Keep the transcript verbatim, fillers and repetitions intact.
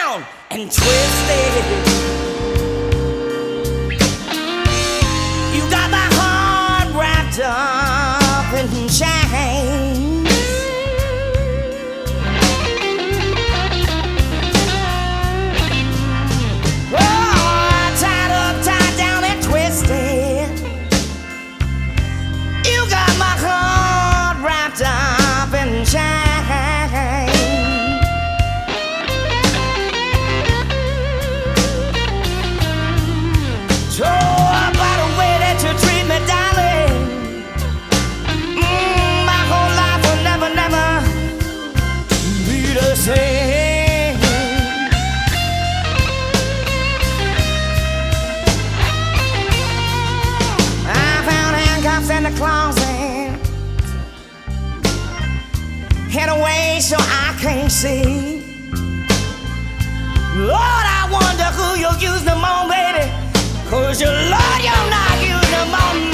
down and twisted. You got my heart wrapped up in chains. Oh, tied up, tied down and twisted. You got my heart wrapped up in chains. Closet hid away so I can't see. Lord, I wonder who you'll use them on, baby, 'cause you, Lord, you're not using them on me.